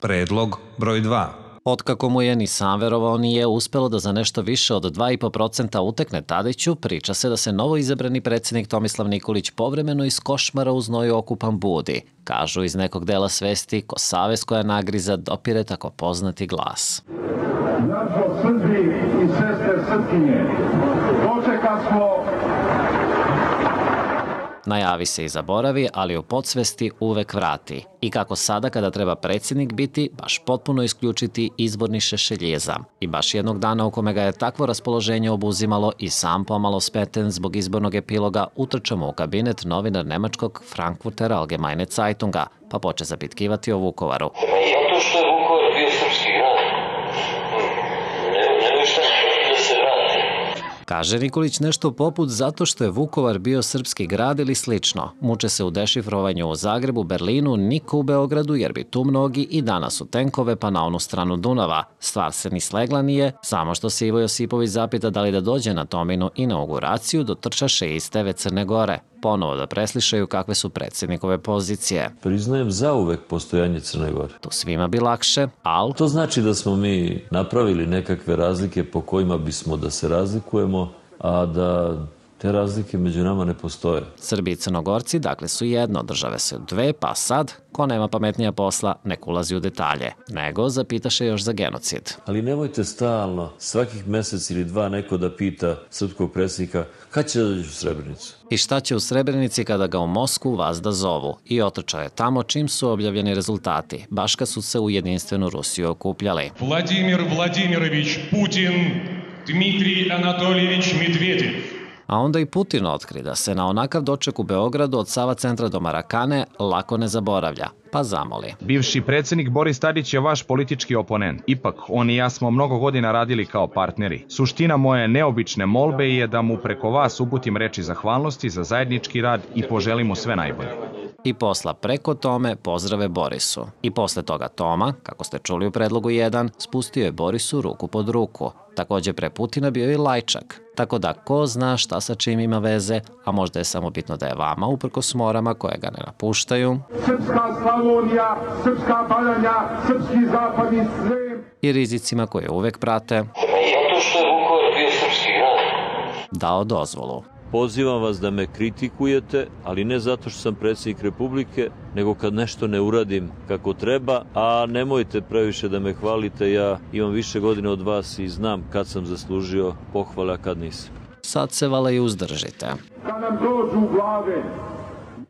Predlog broj 2. Otkako mu je ni sam verovao nije uspelo da za nešto više od 2,5% utekne Tadiću, priča se da se novo izabrani predsjednik Tomislav Nikolić povremeno iz košmara u znoju okupan budi. Kažu iz nekog dela svesti ko savest koja nagriza dopire tako poznati glas. Braćo Srbi i sestre Srpkinje, dočekasmo. Najavi se i zaboravi, ali u podsvesti uvek vrati. I kako sada kada treba predsjednik biti, baš potpuno isključiti izborni šešeljizam. I baš jednog dana u kome ga je takvo raspoloženje obuzimalo i sam pomalo smeten zbog izbornog epiloga, utrčamo u kabinet novinar nemačkog Frankfurter Allgemeine Zeitunga, pa poče zapitkivati o Vukovaru. Zato što je Vukovar bio srpski grad. Nego šta da se vrati. Kaže Nikolić nešto poput zato što je Vukovar bio srpski grad ili slično. Muče se u dešifrovanju u Zagrebu, Berlinu, niko u Beogradu jer bi tu mnogi i danas u tenkove pa na onu stranu Dunava. Stvar se ni slegla nije, samo što se Ivo Josipović zapita da li da dođe na Tominu inauguraciju, dotrčaše iz TV Crne Gore. Ponovo da preslišaju kakve su predsjednikove pozicije. Priznajem zauvek postojanje Crne Gore. Tu svima bi lakše, al... To znači da smo mi napravili nekakve razlike po kojima bismo da se razlikujemo, a da te razlike među nama ne postoje. Srbi i Crnogorci dakle su jedno, države se dve, pa sad, ko nema pametnija posla, nek ulazi u detalje. Nego zapitaše još za genocid. Ali nemojte stalno, svakih mesec ili dva neko da pita srpskog predsjednika kad će da dođe u Srebrenicu. I šta će u Srebrenici kada ga u Moskvu vazda zovu? I otrčao je tamo čim su objavljeni rezultati, baš kad su se u jedinstvenu Rusiju okupljali. Vladimir Vladimirović Putin, Dmitrij Anatoljević Medvedev. A onda i Putin otkri da se na onakav doček u Beogradu od Sava centra do Marakane lako ne zaboravlja, pa zamoli. Bivši predsjednik Boris Tadić je vaš politički oponent. Ipak, on i ja smo mnogo godina radili kao partneri. Suština moje neobične molbe je da mu preko vas uputim reči zahvalnosti za zajednički rad i poželim mu sve najbolje. I posla preko Tome pozdrave Borisu. I posle toga Toma, kako ste čuli u predlogu 1, spustio je Borisu ruku pod ruku. Također pre Putina bio i Lajčak. Tako da ko zna šta sa čim ima veze, a možda je samo bitno da je vama, uprkos morama koje ga ne napuštaju. Srpska Slavonija, srpska Baranja, srpski zapadni Srem. I rizicima koje uvek prate. Zato što je Vukovar bio srpski grad. Dao dozvolu. Pozivam vas da me kritikujete, ali ne zato što sam predsjednik Republike, nego kad nešto ne uradim kako treba, a nemojte previše da me hvalite, ja imam više godina od vas i znam kad sam zaslužio pohvale, a kad nisam. Sad se vala i uzdržite. Da nam dođu u glave